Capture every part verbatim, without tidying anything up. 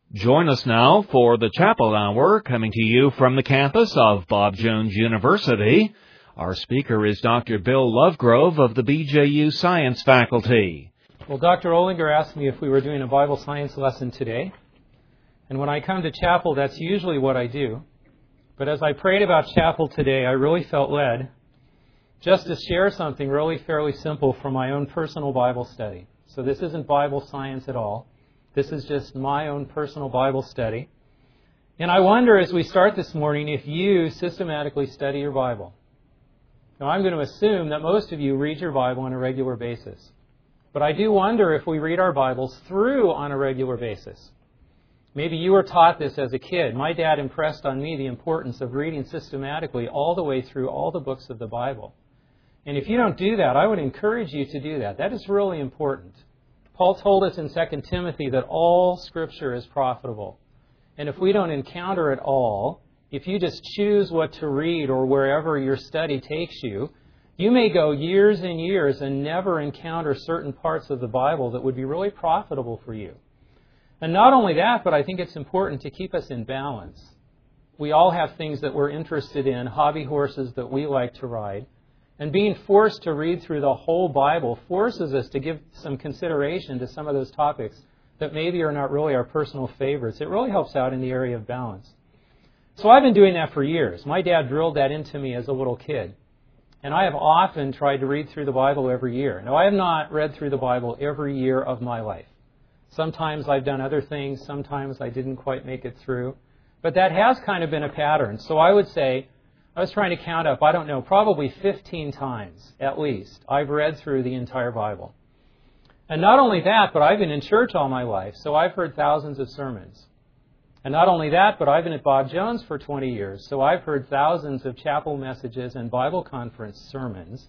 Join us now for the Chapel Hour, coming to you from the campus of Bob Jones University. Our speaker is Doctor Bill Lovegrove of the B J U Science Faculty. Well, Doctor Olinger asked me if we were doing a Bible science lesson today. And when I come to chapel, that's usually what I do. But as I prayed about chapel today, I really felt led just to share something really fairly simple from my own personal Bible study. So this isn't Bible science at all. This is just my own personal Bible study. And I wonder, as we start this morning, if you systematically study your Bible. Now, I'm going to assume that most of you read your Bible on a regular basis. But I do wonder if we read our Bibles through on a regular basis. Maybe you were taught this as a kid. My dad impressed on me the importance of reading systematically all the way through all the books of the Bible. And if you don't do that, I would encourage you to do that. That is really important. Paul told us in Second Timothy that all Scripture is profitable. And if we don't encounter it all, if you just choose what to read or wherever your study takes you, you may go years and years and never encounter certain parts of the Bible that would be really profitable for you. And not only that, but I think it's important to keep us in balance. We all have things that we're interested in, hobby horses that we like to ride. And being forced to read through the whole Bible forces us to give some consideration to some of those topics that maybe are not really our personal favorites. It really helps out in the area of balance. So I've been doing that for years. My dad drilled that into me as a little kid. And I have often tried to read through the Bible every year. Now, I have not read through the Bible every year of my life. Sometimes I've done other things. Sometimes I didn't quite make it through. But that has kind of been a pattern. So I would say, I was trying to count up, I don't know, probably fifteen times at least, I've read through the entire Bible. And not only that, but I've been in church all my life, so I've heard thousands of sermons. And not only that, but I've been at Bob Jones for twenty years, so I've heard thousands of chapel messages and Bible conference sermons.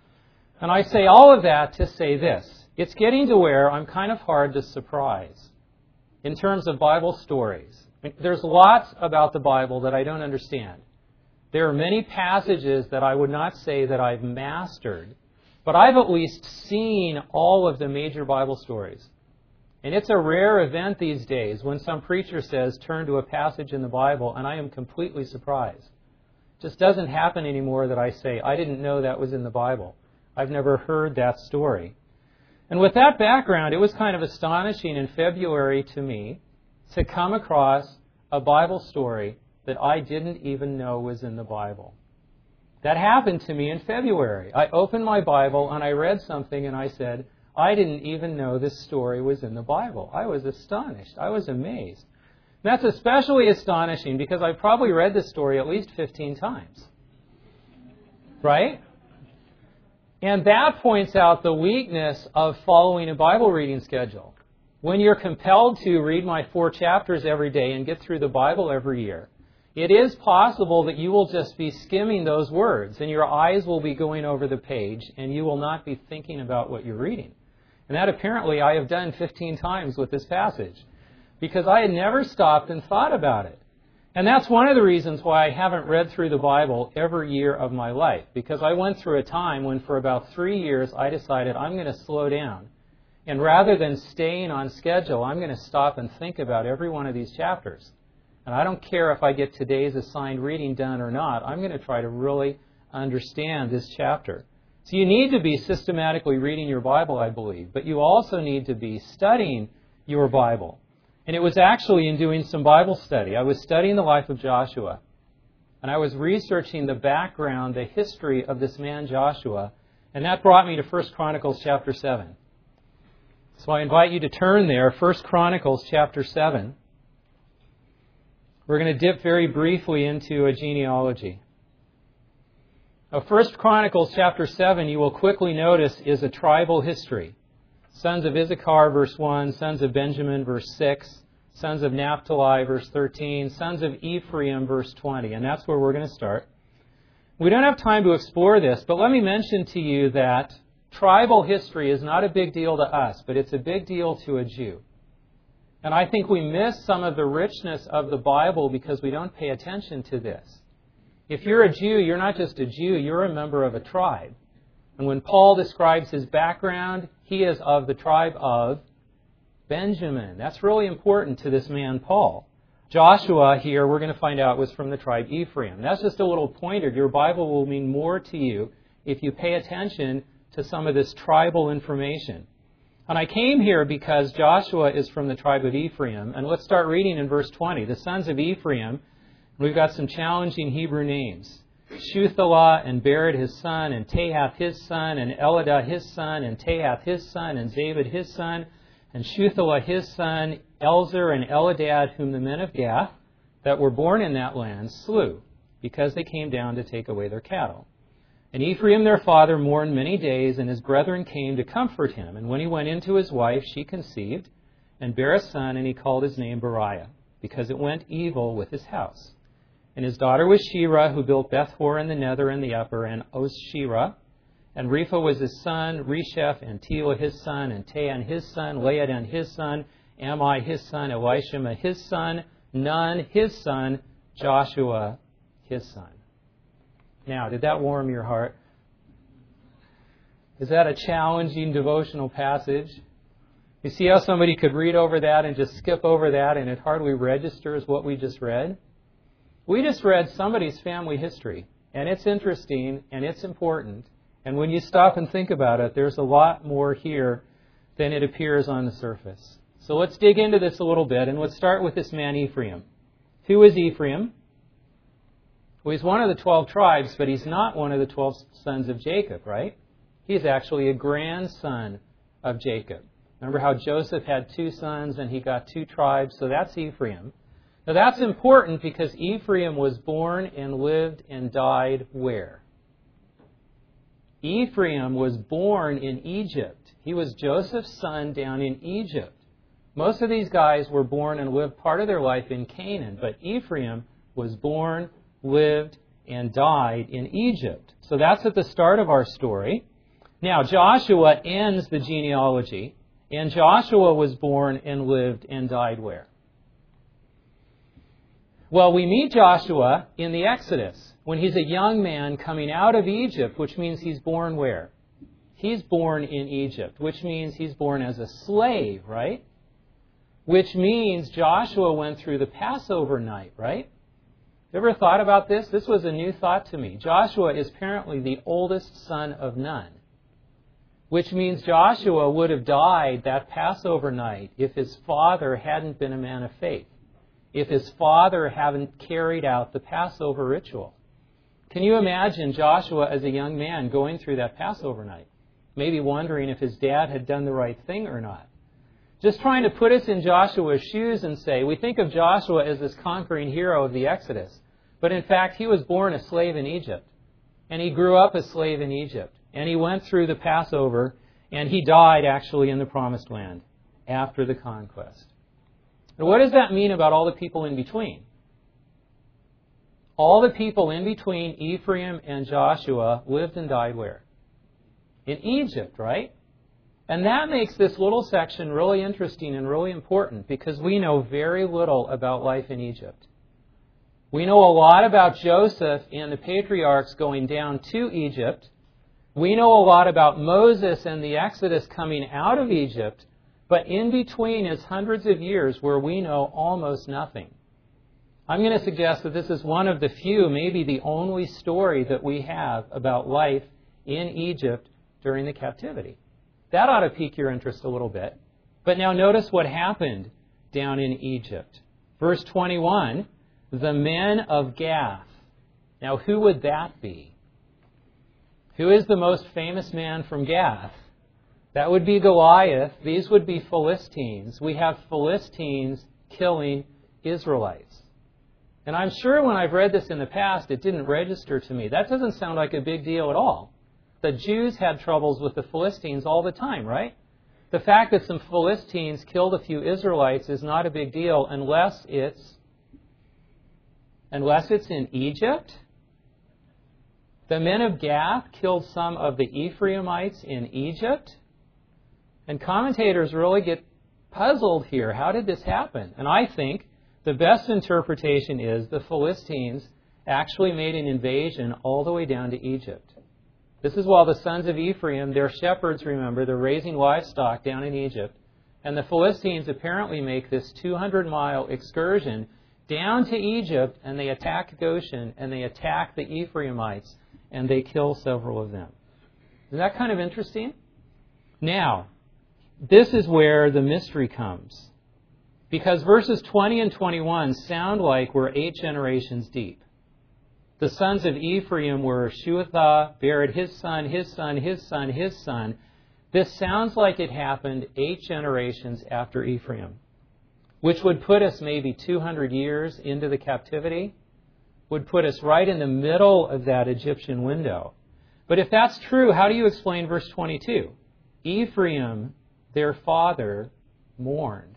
And I say all of that to say this. It's getting to where I'm kind of hard to surprise in terms of Bible stories. There's lots about the Bible that I don't understand. There are many passages that I would not say that I've mastered, but I've at least seen all of the major Bible stories. And it's a rare event these days when some preacher says, turn to a passage in the Bible, and I am completely surprised. It just doesn't happen anymore that I say, I didn't know that was in the Bible. I've never heard that story. And with that background, it was kind of astonishing in February to me to come across a Bible story that I didn't even know was in the Bible. That happened to me in February. I opened my Bible and I read something and I said, I didn't even know this story was in the Bible. I was astonished. I was amazed. And that's especially astonishing because I probably read this story at least fifteen times. Right? And that points out the weakness of following a Bible reading schedule. When you're compelled to read my four chapters every day and get through the Bible every year, it is possible that you will just be skimming those words and your eyes will be going over the page and you will not be thinking about what you're reading. And that apparently I have done fifteen times with this passage because I had never stopped and thought about it. And that's one of the reasons why I haven't read through the Bible every year of my life, because I went through a time when for about three years I decided I'm going to slow down. And rather than staying on schedule, I'm going to stop and think about every one of these chapters. And I don't care if I get today's assigned reading done or not. I'm going to try to really understand this chapter. So you need to be systematically reading your Bible, I believe. But you also need to be studying your Bible. And it was actually in doing some Bible study. I was studying the life of Joshua. And I was researching the background, the history of this man Joshua. And that brought me to First Chronicles chapter seven. So I invite you to turn there, First Chronicles chapter seven. We're going to dip very briefly into a genealogy. Now, First Chronicles chapter seven, you will quickly notice, is a tribal history. Sons of Issachar, verse one, sons of Benjamin, verse six, sons of Naphtali, verse thirteen, sons of Ephraim, verse twenty. And that's where we're going to start. We don't have time to explore this, but let me mention to you that tribal history is not a big deal to us, but it's a big deal to a Jew. And I think we miss some of the richness of the Bible because we don't pay attention to this. If you're a Jew, you're not just a Jew, you're a member of a tribe. And when Paul describes his background, he is of the tribe of Benjamin. That's really important to this man, Paul. Joshua here, we're going to find out, was from the tribe Ephraim. That's just a little pointer. Your Bible will mean more to you if you pay attention to some of this tribal information. And I came here because Joshua is from the tribe of Ephraim. And let's start reading in verse twenty. The sons of Ephraim, we've got some challenging Hebrew names. Shuthelah and Bered his son, and Tahath his son, and Eladah his son, and Tahath his son, and Zabad his son, and Shuthelah his son, Elzer and Eladad, whom the men of Gath that were born in that land slew, because they came down to take away their cattle. And Ephraim their father mourned many days, and his brethren came to comfort him. And when he went into his wife, she conceived, and bare a son, and he called his name Beriah, because it went evil with his house. And his daughter was Shirah, who built Beth-hor in the nether and the upper, and Oshirah. And Repha was his son, Resheph, and Telah his son, and Tahan his son, Laadan his son, Ammi his son, Elishama his son, Nun his son, Joshua his son. Now, did that warm your heart? Is that a challenging devotional passage? You see how somebody could read over that and just skip over that and it hardly registers what we just read? We just read somebody's family history, and it's interesting and it's important. And when you stop and think about it, there's a lot more here than it appears on the surface. So let's dig into this a little bit, and let's start with this man Ephraim. Who is Ephraim? Well, he's one of the twelve tribes, but he's not one of the twelve sons of Jacob, right? He's actually a grandson of Jacob. Remember how Joseph had two sons and he got two tribes? So that's Ephraim. Now that's important because Ephraim was born and lived and died where? Ephraim was born in Egypt. He was Joseph's son down in Egypt. Most of these guys were born and lived part of their life in Canaan, but Ephraim was born, lived, and died in Egypt. So that's at the start of our story. Now, Joshua ends the genealogy, and Joshua was born and lived and died where? Well, we meet Joshua in the Exodus when he's a young man coming out of Egypt, which means he's born where? He's born in Egypt, which means he's born as a slave, right? Which means Joshua went through the Passover night, right? Ever thought about this? This was a new thought to me. Joshua is apparently the oldest son of Nun, which means Joshua would have died that Passover night if his father hadn't been a man of faith, if his father hadn't carried out the Passover ritual. Can you imagine Joshua as a young man going through that Passover night, maybe wondering if his dad had done the right thing or not? Just trying to put us in Joshua's shoes and say, we think of Joshua as this conquering hero of the Exodus, but in fact he was born a slave in Egypt, and he grew up a slave in Egypt, and he went through the Passover, and he died actually in the Promised Land after the conquest. Now, what does that mean about all the people in between? All the people in between Ephraim and Joshua lived and died where? In Egypt, right? And that makes this little section really interesting and really important because we know very little about life in Egypt. We know a lot about Joseph and the patriarchs going down to Egypt. We know a lot about Moses and the Exodus coming out of Egypt. But in between is hundreds of years where we know almost nothing. I'm going to suggest that this is one of the few, maybe the only story that we have about life in Egypt during the captivity. That ought to pique your interest a little bit. But now notice what happened down in Egypt. Verse twenty-one, the men of Gath. Now who would that be? Who is the most famous man from Gath? That would be Goliath. These would be Philistines. We have Philistines killing Israelites. And I'm sure when I've read this in the past, it didn't register to me. That doesn't sound like a big deal at all. The Jews had troubles with the Philistines all the time, right? The fact that some Philistines killed a few Israelites is not a big deal unless it's, unless it's in Egypt. The men of Gath killed some of the Ephraimites in Egypt. And commentators really get puzzled here. How did this happen? And I think the best interpretation is the Philistines actually made an invasion all the way down to Egypt. This is while the sons of Ephraim, their shepherds, remember, they're raising livestock down in Egypt. And the Philistines apparently make this two hundred mile excursion down to Egypt, and they attack Goshen, and they attack the Ephraimites, and they kill several of them. Isn't that kind of interesting? Now, this is where the mystery comes. Because verses twenty and twenty-one sound like we're eight generations deep. The sons of Ephraim were Shuathah, Bered, his son, his son, his son, his son. This sounds like it happened eight generations after Ephraim, which would put us maybe two hundred years into the captivity, would put us right in the middle of that Egyptian window. But if that's true, how do you explain verse twenty-two? Ephraim, their father, mourned.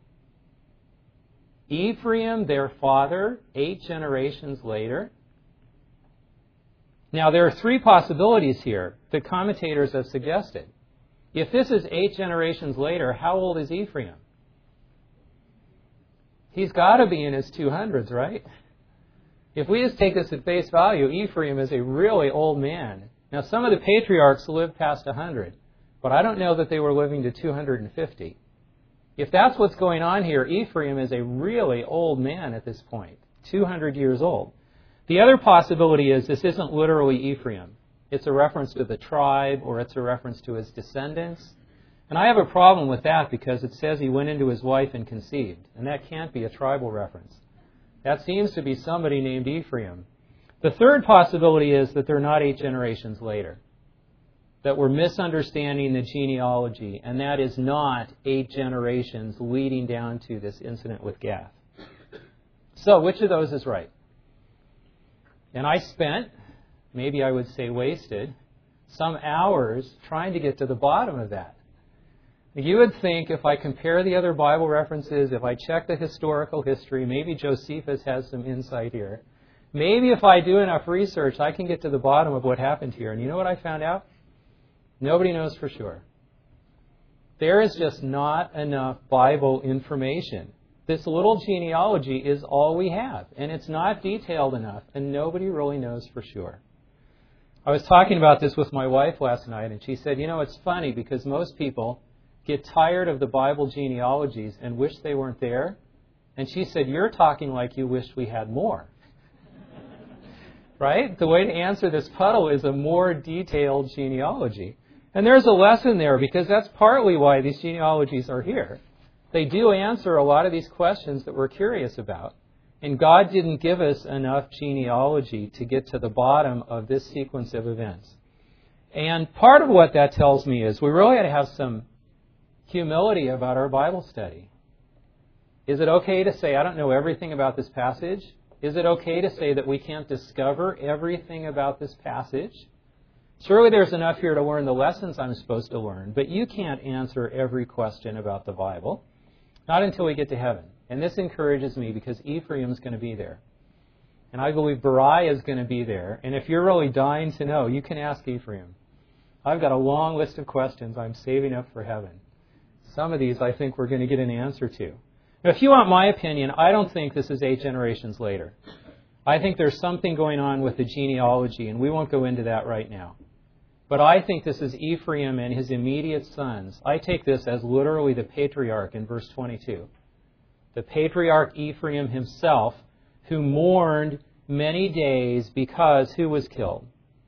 Ephraim, their father, eight generations later. Now, there are three possibilities here that commentators have suggested. If this is eight generations later, how old is Ephraim? He's got to be in his two hundreds, right? If we just take this at face value, Ephraim is a really old man. Now, some of the patriarchs lived past one hundred, but I don't know that they were living to two hundred fifty. If that's what's going on here, Ephraim is a really old man at this point, two hundred years old. The other possibility is this isn't literally Ephraim. It's a reference to the tribe, or it's a reference to his descendants. And I have a problem with that because it says he went into his wife and conceived. And that can't be a tribal reference. That seems to be somebody named Ephraim. The third possibility is that they're not eight generations later. That we're misunderstanding the genealogy, and that is not eight generations leading down to this incident with Gath. So, which of those is right? And I spent, maybe I would say wasted, some hours trying to get to the bottom of that. You would think if I compare the other Bible references, if I check the historical history, maybe Josephus has some insight here. Maybe if I do enough research, I can get to the bottom of what happened here. And you know what I found out? Nobody knows for sure. There is just not enough Bible information. This little genealogy is all we have, and it's not detailed enough, and nobody really knows for sure. I was talking about this with my wife last night, and she said, you know, it's funny because most people get tired of the Bible genealogies and wish they weren't there. And she said, you're talking like you wish we had more. Right? The way to answer this puddle is a more detailed genealogy. And there's a lesson there because that's partly why these genealogies are here. They do answer a lot of these questions that we're curious about. And God didn't give us enough genealogy to get to the bottom of this sequence of events. And part of what that tells me is we really got to have some humility about our Bible study. Is it okay to say, I don't know everything about this passage? Is it okay to say that we can't discover everything about this passage? Surely there's enough here to learn the lessons I'm supposed to learn, but you can't answer every question about the Bible. Not until we get to heaven. And this encourages me because Ephraim's going to be there. And I believe Beriah is going to be there. And if you're really dying to know, you can ask Ephraim. I've got a long list of questions I'm saving up for heaven. Some of these I think we're going to get an answer to. Now, if you want my opinion, I don't think this is eight generations later. I think there's something going on with the genealogy, and we won't go into that right now. But I think this is Ephraim and his immediate sons. I take this as literally the patriarch in verse twenty-two. The patriarch Ephraim himself, who mourned many days because who was killed?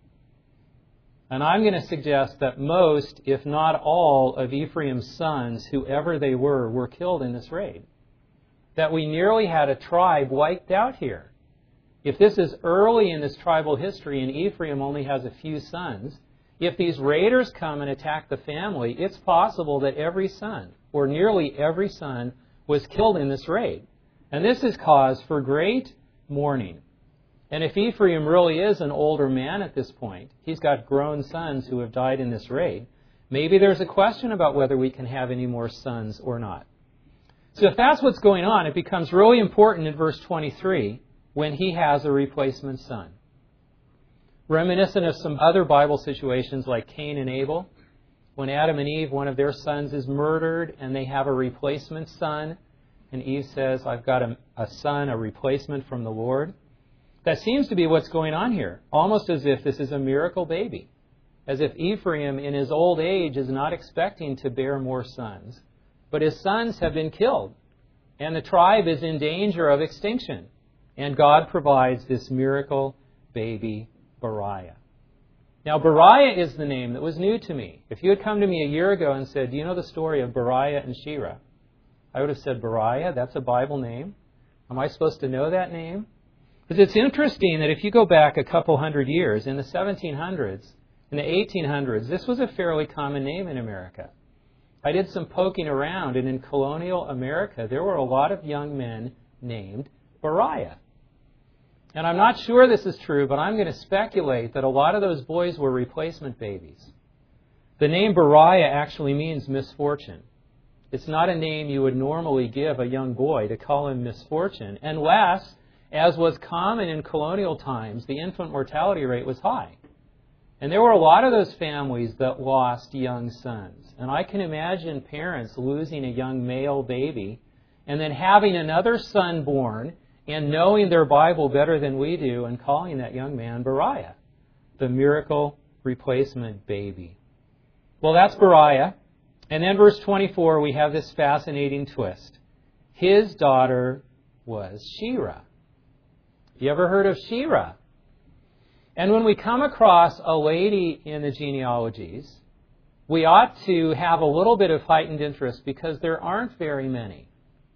And I'm going to suggest that most, if not all, of Ephraim's sons, whoever they were, were killed in this raid. That we nearly had a tribe wiped out here. If this is early in this tribal history and Ephraim only has a few sons, if these raiders come and attack the family, it's possible that every son, or nearly every son, was killed in this raid. And this is cause for great mourning. And if Ephraim really is an older man at this point, he's got grown sons who have died in this raid, maybe there's a question about whether we can have any more sons or not. So if that's what's going on, it becomes really important in verse twenty-three when he has a replacement son. Reminiscent of some other Bible situations like Cain and Abel, when Adam and Eve, one of their sons is murdered and they have a replacement son, and Eve says, I've got a, a son, a replacement from the Lord. That seems to be what's going on here, almost as if this is a miracle baby, as if Ephraim in his old age is not expecting to bear more sons, but his sons have been killed, and the tribe is in danger of extinction. And God provides this miracle baby, Beriah. Now, Beriah is the name that was new to me. If you had come to me a year ago and said, do you know the story of Beriah and Shira? I would have said, Beriah, that's a Bible name. Am I supposed to know that name? Because it's interesting that if you go back a couple hundred years, in the seventeen hundreds, in the eighteen hundreds, this was a fairly common name in America. I did some poking around, and in colonial America, there were a lot of young men named Beriah. And I'm not sure this is true, but I'm going to speculate that a lot of those boys were replacement babies. The name Beriah actually means misfortune. It's not a name you would normally give a young boy to call him misfortune, unless, as was common in colonial times, the infant mortality rate was high. And there were a lot of those families that lost young sons. And I can imagine parents losing a young male baby and then having another son born and knowing their Bible better than we do and calling that young man Beriah, the miracle replacement baby. Well, that's Beriah. And then verse twenty-four, we have this fascinating twist. His daughter was Shira. You ever heard of Shira? And when we come across a lady in the genealogies, we ought to have a little bit of heightened interest because there aren't very many.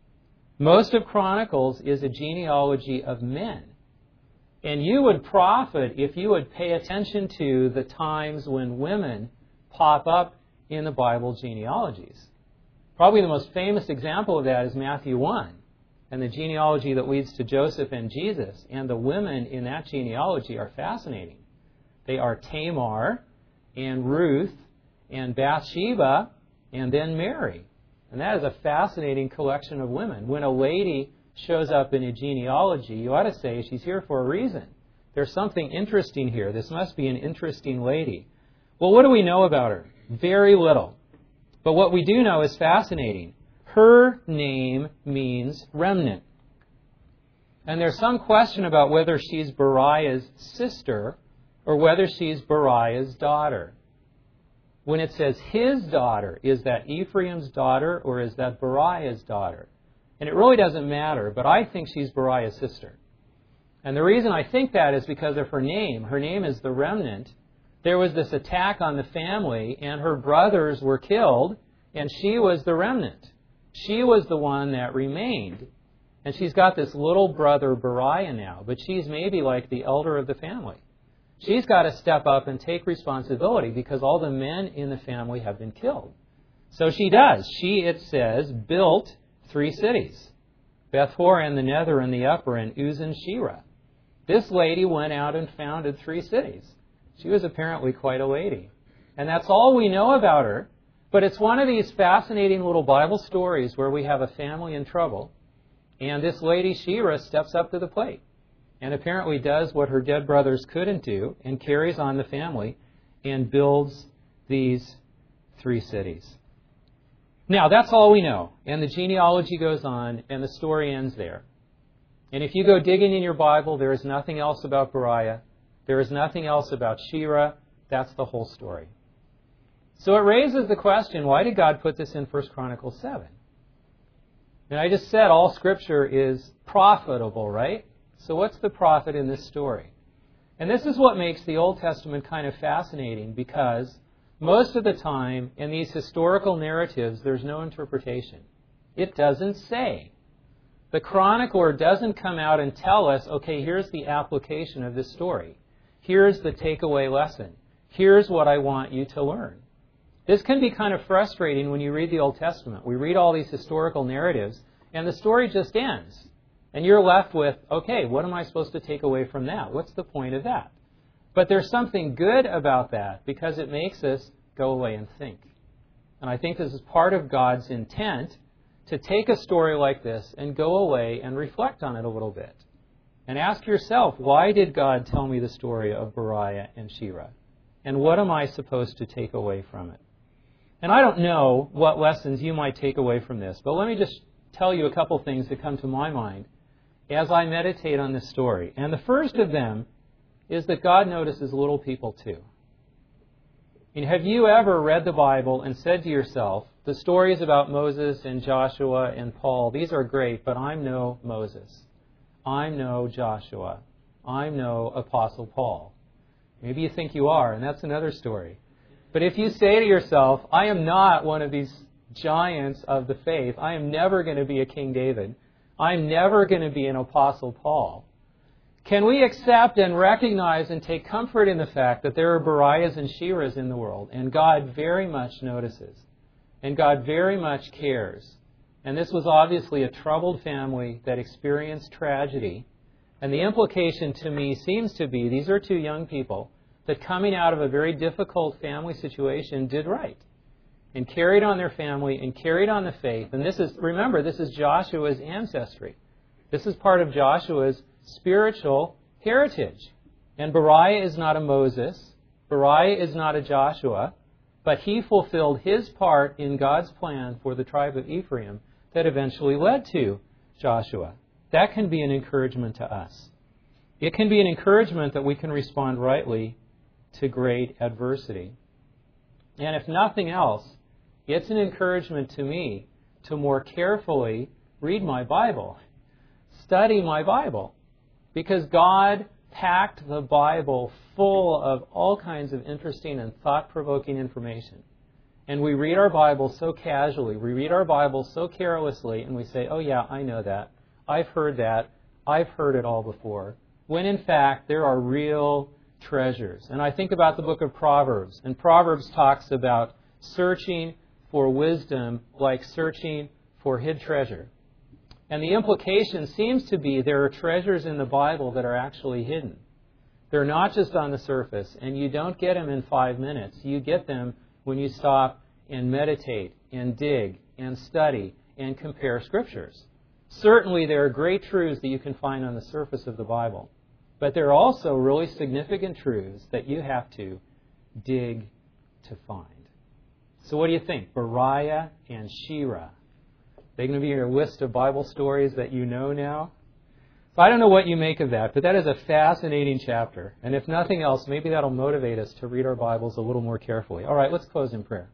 Most of Chronicles is a genealogy of men. And you would profit if you would pay attention to the times when women pop up in the Bible genealogies. Probably the most famous example of that is Matthew one and the genealogy that leads to Joseph and Jesus. And the women in that genealogy are fascinating. They are Tamar and Ruth and Bathsheba and then Mary. And that is a fascinating collection of women. When a lady shows up in a genealogy, you ought to say she's here for a reason. There's something interesting here. This must be an interesting lady. Well, what do we know about her? Very little. But what we do know is fascinating. Her name means remnant. And there's some question about whether she's Beriah's sister or whether she's Beriah's daughter. When it says his daughter, is that Ephraim's daughter or is that Beriah's daughter? And it really doesn't matter, but I think she's Beriah's sister. And the reason I think that is because of her name. Her name is the remnant. There was this attack on the family, and her brothers were killed, and she was the remnant. She was the one that remained. And she's got this little brother, Beriah, now, but she's maybe like the elder of the family. She's got to step up and take responsibility because all the men in the family have been killed. So she does. She, it says, built three cities. Beth-horon, the nether, and the upper, and Uz and Shira. This lady went out and founded three cities. She was apparently quite a lady. And that's all we know about her. But it's one of these fascinating little Bible stories where we have a family in trouble. And this lady, Shira, steps up to the plate. And apparently does what her dead brothers couldn't do and carries on the family and builds these three cities. Now, that's all we know. And the genealogy goes on and the story ends there. And if you go digging in your Bible, there is nothing else about Beriah. There is nothing else about Shira. That's the whole story. So it raises the question, why did God put this in First Chronicles seven? And I just said all Scripture is profitable, right? So what's the profit in this story? And this is what makes the Old Testament kind of fascinating because most of the time in these historical narratives, there's no interpretation. It doesn't say. The chronicler doesn't come out and tell us, okay, here's the application of this story. Here's the takeaway lesson. Here's what I want you to learn. This can be kind of frustrating when you read the Old Testament. We read all these historical narratives, and the story just ends. And you're left with, okay, what am I supposed to take away from that? What's the point of that? But there's something good about that because it makes us go away and think. And I think this is part of God's intent to take a story like this and go away and reflect on it a little bit. And ask yourself, why did God tell me the story of Beriah and Shira? And what am I supposed to take away from it? And I don't know what lessons you might take away from this, but let me just tell you a couple things that come to my mind as I meditate on this story. And the first of them is that God notices little people too. I mean, have you ever read the Bible and said to yourself, the stories about Moses and Joshua and Paul, these are great, but I'm no Moses. I'm no Joshua. I'm no Apostle Paul. Maybe you think you are, and that's another story. But if you say to yourself, I am not one of these giants of the faith, I am never going to be a King David, I'm never going to be an Apostle Paul, can we accept and recognize and take comfort in the fact that there are Bariahs and Shirahs in the world, and God very much notices, and God very much cares? And this was obviously a troubled family that experienced tragedy. And the implication to me seems to be, these are two young people that coming out of a very difficult family situation did right and carried on their family and carried on the faith. And this is, remember, this is Joshua's ancestry. This is part of Joshua's spiritual heritage. And Bariah is not a Moses. Bariah is not a Joshua. But he fulfilled his part in God's plan for the tribe of Ephraim that eventually led to Joshua. That can be an encouragement to us. It can be an encouragement that we can respond rightly to great adversity. And if nothing else, it's an encouragement to me to more carefully read my Bible, study my Bible, because God packed the Bible full of all kinds of interesting and thought-provoking information. And we read our Bible so casually, we read our Bible so carelessly, and we say, oh yeah, I know that. I've heard that. I've heard it all before. When in fact, there are real treasures. And I think about the book of Proverbs. And Proverbs talks about searching for wisdom like searching for hid treasure. And the implication seems to be there are treasures in the Bible that are actually hidden. They're not just on the surface. And you don't get them in five minutes. You get them when you stop and meditate and dig and study and compare scriptures. Certainly there are great truths that you can find on the surface of the Bible. But there are also really significant truths that you have to dig to find. So what do you think? Bariah and Shirah. They're going to be in your list of Bible stories that you know now? So I don't know what you make of that, but that is a fascinating chapter. And if nothing else, maybe that'll motivate us to read our Bibles a little more carefully. All right, let's close in prayer.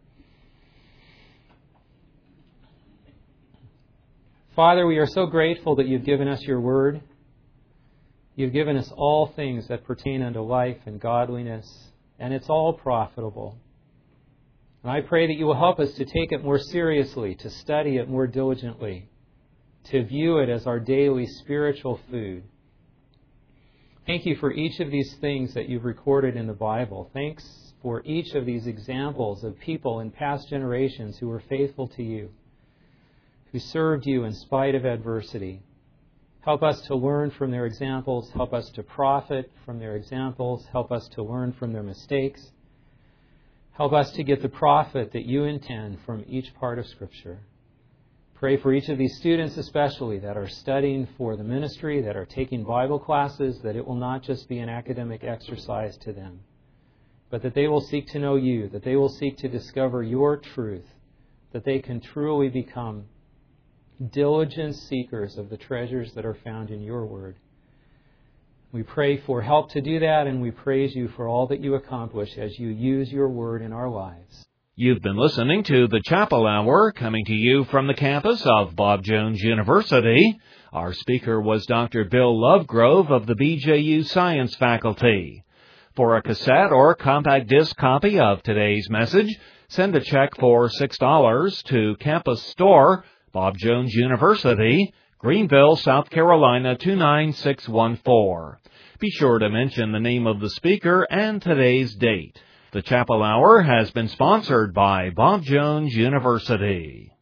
Father, we are so grateful that you've given us your word. You've given us all things that pertain unto life and godliness, and it's all profitable. And I pray that you will help us to take it more seriously, to study it more diligently, to view it as our daily spiritual food. Thank you for each of these things that you've recorded in the Bible. Thanks for each of these examples of people in past generations who were faithful to you, who served you in spite of adversity. Help us to learn from their examples. Help us to profit from their examples. Help us to learn from their mistakes. Help us to get the profit that you intend from each part of Scripture. Pray for each of these students especially that are studying for the ministry, that are taking Bible classes, that it will not just be an academic exercise to them, but that they will seek to know you, that they will seek to discover your truth, that they can truly become diligent seekers of the treasures that are found in your word. We pray for help to do that, and we praise you for all that you accomplish as you use your word in our lives. You've been listening to the Chapel Hour, coming to you from the campus of Bob Jones University. Our speaker was Doctor Bill Lovegrove of the B J U Science Faculty. For a cassette or compact disc copy of today's message, send a check for six dollars to Campus Store, Bob Jones University, Greenville, South Carolina two nine six one four. Be sure to mention the name of the speaker and today's date. The Chapel Hour has been sponsored by Bob Jones University.